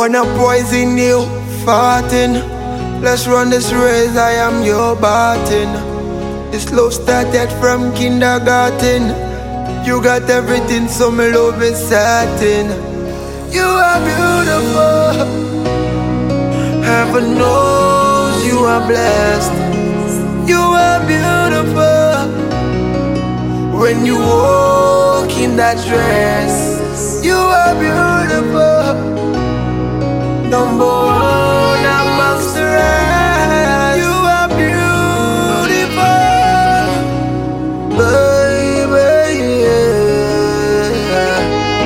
wanna poison you, farting. Let's run this race, I am your Barton. This love started from kindergarten. You got everything, so my love is certain. You are beautiful. Heaven knows you are blessed. You are beautiful. When you walk in that dress, you are beautiful. Number one amongst the rest. You are beautiful, baby, yeah.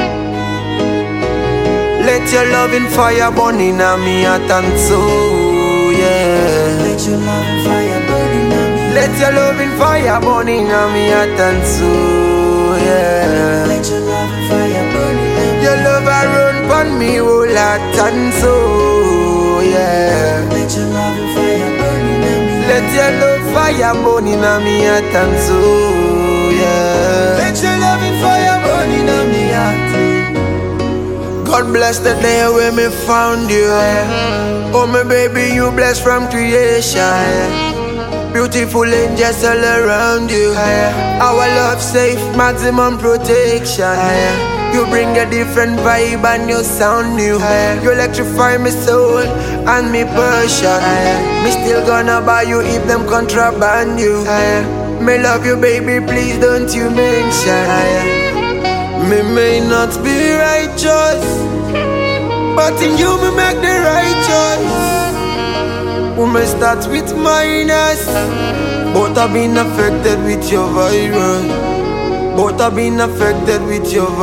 Let your loving fire burn in me heart and soul, yeah. Let your loving fire burn in me. Let your loving fire burn in me heart and soul, yeah. Let your loving fire burn in me. Your love I run pon me whole heart and soul, yeah. Let your loving fire burn in me. Let your love fire burn in me heart and soul, yeah. Let your loving fire burn in me heart. God bless the day when me found you, yeah. Oh my baby, you blessed from creation, yeah. Beautiful angels all around you, yeah. Our love safe, maximum protection, yeah. You bring a different vibe and you sound new, yeah. You electrify my soul and me passion, yeah. Me still gonna buy you if them contraband you, yeah. Me love you baby, please don't you mention, yeah. Me may not be righteous, but in you me make the right choice. We may start with minus, both have been affected with your virus. Both have been affected with your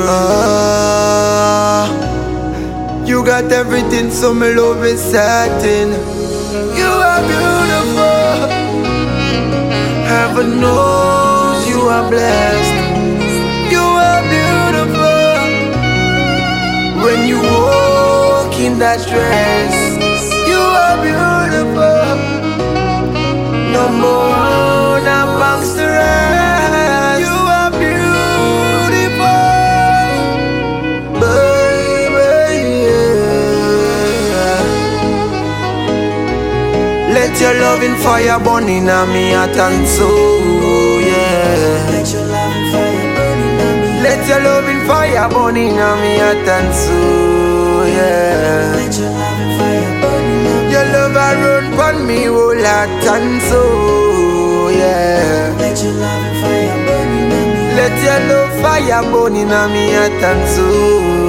virus. You got everything, so my love is certain. You are beautiful. Heaven knows you are blessed. You are beautiful. When you walk in that dress, you are beautiful. Number one amongst the rest. You are beautiful, baby, yeah. Let your loving fire burn in me heart and soul, yeah. Let your loving fire burn in me. Let your loving fire burn in me heart and soul, yeah. Let your loving fire burn in me. Your love I run pon me whole heart and soul, yeah. Let your loving fire burn in me. Let your love fire burn in me heart and soul.